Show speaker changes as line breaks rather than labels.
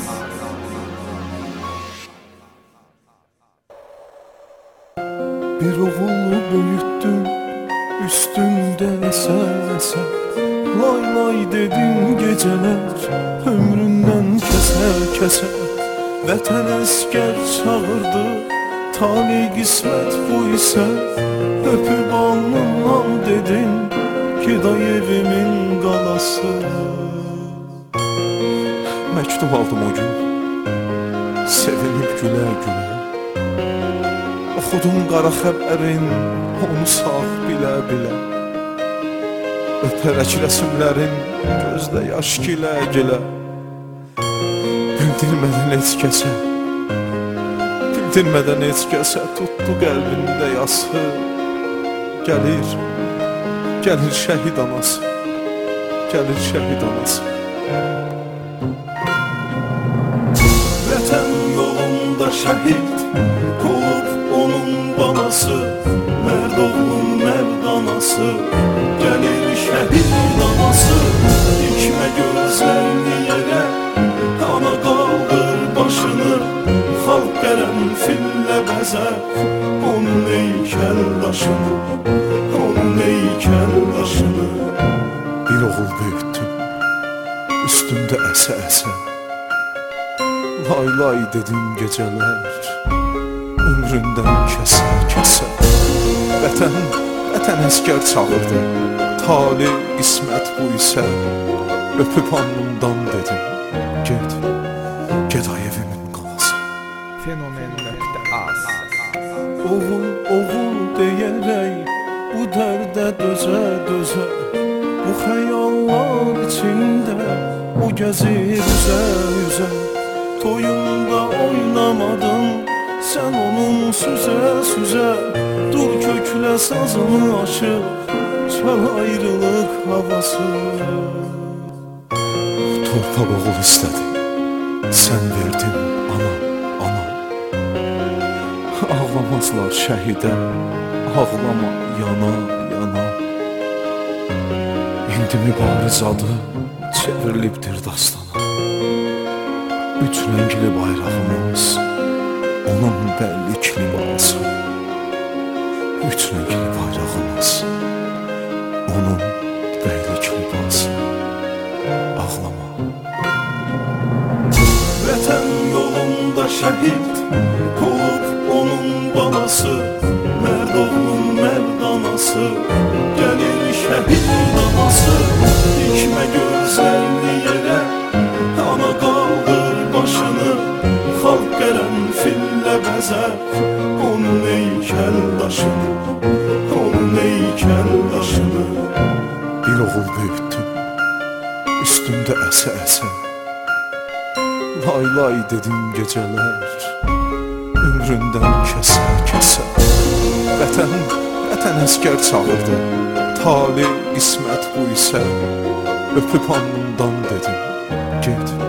Bir oğul büyüttün üstümde esə. Lay lay dedin geceler ömründen kese. Vətən əskər çağırdı, tali qismət bu isə. Öpüb alnımdan dedin, geday evimin qalası. Məktub aldım o gün, sevinib gülə. Oxudum qara xəbərin, onu sağ bilə. Öpərək rəsmlərin, gözdə yaş gilə. Bildirmədən heç kəsə tutdu qəlbində yası. Gəlir şəhid anası. Vətən yolunda şəhid olub onun balası. Mərd oğlun mərd anası, gəlir şəhid anası. Dikmə gözlərini yerə, ana qaldır başını. Xalq qərənfillə bəzər onun heykəl daşını. Bir oğul böyütdüm üstümdə əsə. Lay lay dedim gecələr ömründən kəsə. Vətən əskər çağırdı, tali qismət bu isə. Öpüb alnımdan dedim, geday evimin qalası.
Fenomen.az
Oğul deyərək bu dərdə dözə. Bu xəyallar içində o gəzir üzə. Toyunda oynamadın sən onun süzə. Dur köklə sazını aşıb, çal ayrılıq havası. Torpaq oğul istədi, sən verdin ana. Ağlamazlar şəhidə, ağlama yana. İndi mübariz adı çevrilibdir dastana. Üç rəngli bayrağımız onun bəllik libası. Üç rəngli bayrağımız onun bəylik libası. Ağlama. Vətən yolunda şəhid olub onun balası. Mərd oğlun mərd anası, gəlir şəhid anası. Dikmə gözlərini yerə, ana qaldır başını. Xalq qərənfillə bəzər onun heykəl daşını. Bir oğul böyütdüm üstümdə əsə. Lay lay dedim gecələr ömründən kəsə. Vətən əskər çağırdı, tali qismət bu isə. Öpüb alnımdan dedim,